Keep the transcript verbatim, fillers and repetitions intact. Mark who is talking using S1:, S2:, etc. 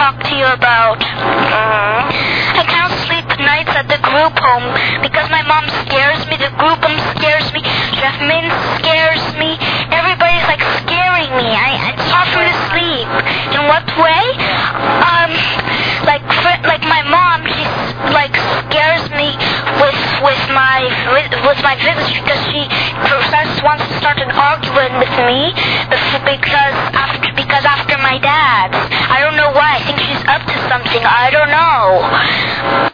S1: talk to you about. Mm-hmm. I can't sleep nights at the group home because my mom scares me, the group home scares me, Chef Min scares me, everybody's like scaring me. I, it's hard for me to sleep. In what way? Um, like like my mom, she like scares me with with my with, with my visits because she just wants to start an argument with me because after because after my dad. I don't know why. I think she's up to something. I don't know.